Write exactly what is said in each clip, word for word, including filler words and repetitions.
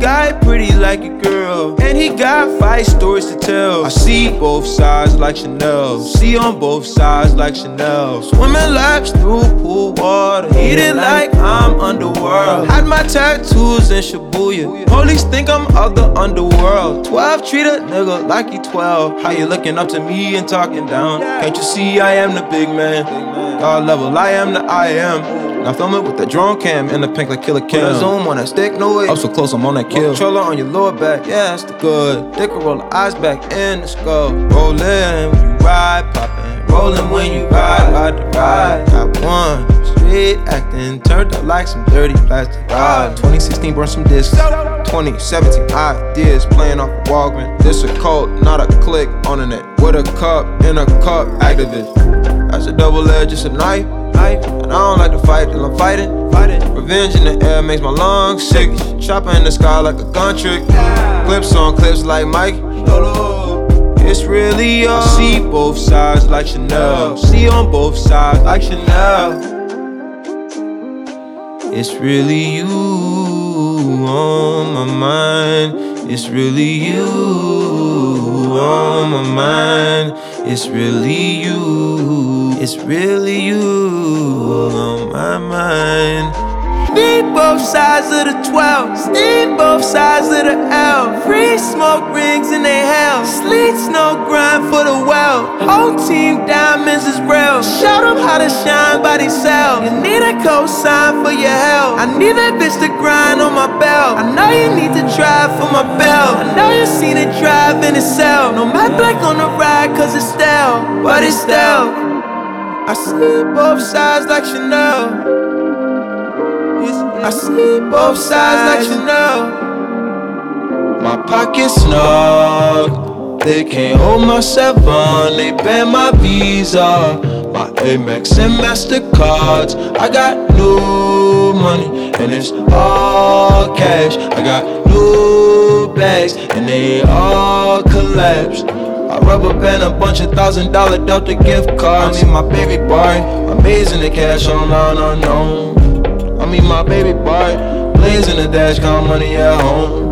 guy pretty like a girl, and he got five stories to tell. I see both sides like Chanel, see on both sides like Chanel. Swimming laps through pool water, eating like I'm underworld. Had my tattoos in Shibuya, police think I'm of the underworld. Twelve treat a nigga like he twelve. How you looking up to me and talking down? Can't you see I am the big man? God level, I am the I am. Now film it with the drone cam and the pink like Killer Cam. Put a zoom on that stick, no way. Up so close, I'm on that kill. Controller on your lower back, yeah, that's the good. Dick roll the eyes back in the skull. Rollin' when you ride, poppin'. Rollin' when you ride, ride the ride. Got one, straight acting, turned up like some dirty plastic ride. twenty sixteen burned some discs. twenty seventeen ideas playing off a Walgreens. This a cult, not a click on the net. With a cup, in a cup, activist. That's a double edge, it's a knife. And I don't like to fight till I'm fighting. fighting. Revenge in the air makes my lungs sick. Chopper in the sky like a gun trick. Clips on clips like Mike. It's really you. I see both sides like Chanel. See on both sides like Chanel. It's really you on my mind. It's really you on my mind. It's really you. It's really you on my mind. Need both sides of the twelve, steam both sides of the L. Free smoke rings in they hell. Sleet snow grind for the well. Whole team diamonds is real. Show them how to shine by themselves. You need a cosign for your help. I need that bitch to grind on my belt. I know you need to drive for my belt. I know you seen it drive in itself. No matte black on the ride cause it's stale, but it's stale. I see both sides like Chanel. I see both sides like Chanel. My pocket's snug, they can't hold my seven. They ban my Visa, my Amex and MasterCards. I got new money and it's all cash. I got new bags and they all collapsed. I rubber band a bunch of thousand dollar Delta gift cards. I mean my baby boy, amazing the cash online unknown. I mean my baby boy, blazing the dash, count money at home.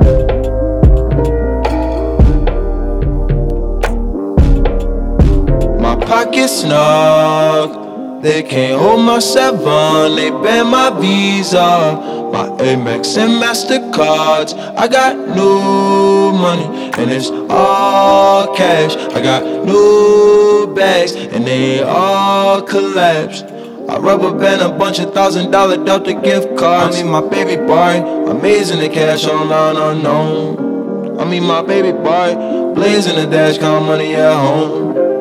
My pocket's snug, they can't hold my seven. They ban my Visa, my Amex and MasterCards. I got new money and it's all cash. I got new bags and they all collapsed. I rubber band a bunch of thousand dollar Delta gift cards. I mean my baby boy, amazing the cash online unknown. I mean my baby boy, blazing the dash, count money at home.